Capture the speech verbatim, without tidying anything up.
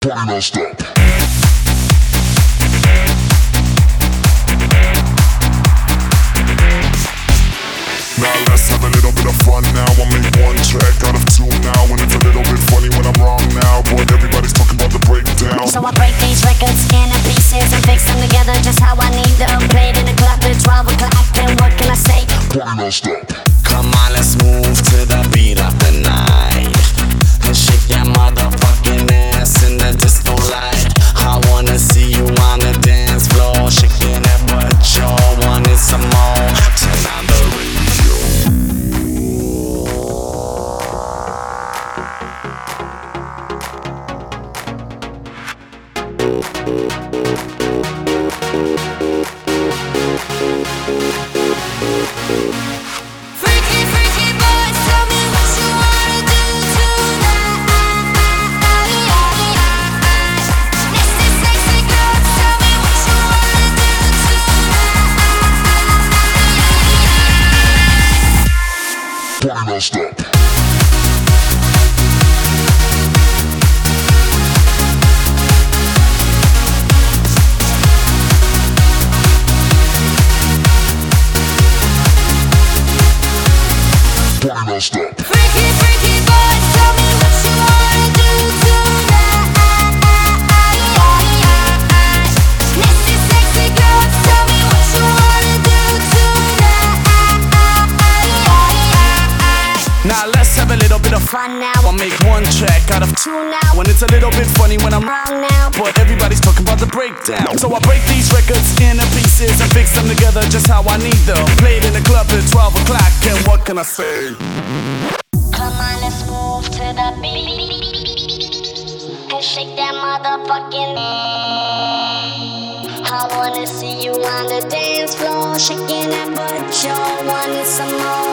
Party don't stop. Now let's have a little bit of fun now. I'll make one track out of two now, and it's a little bit funny when I'm wrong now, but everybody's talking about the breakdown. So I break these records into pieces and fix them together just how I need them. Played in the club at twelve o'clock, and what can I say? Party don't stop. Come on, let's move to the beat of the night and shake that motherfucking ass in the disco light. I wanna see you on the dance floor, shaking that butt, y'all wanted some more. Turn on the radio. Freaky, freaky boys, tell me what you wanna do tonight. Nasty, sexy girls, tell me what you wanna do tonight. Party don't stop. Party don't stop. Freaky, freaky boys, tell me what you wanna do tonight. Nasty, sexy girls, tell me what you wanna do tonight. Now let's have a little bit of fun Fun now, I'll make one track out of two two now, when it's a little bit funny when I'm wrong, wrong now. but everybody's talking about the breakdown. So I break these records into pieces and fix them together just how I need them. Played in the club at twelve o'clock, and what can I say? Come on, let's move to the beat and shake that motherfucking ass. I wanna see you on the dance floor, shaking that butt, y'all wanted some more.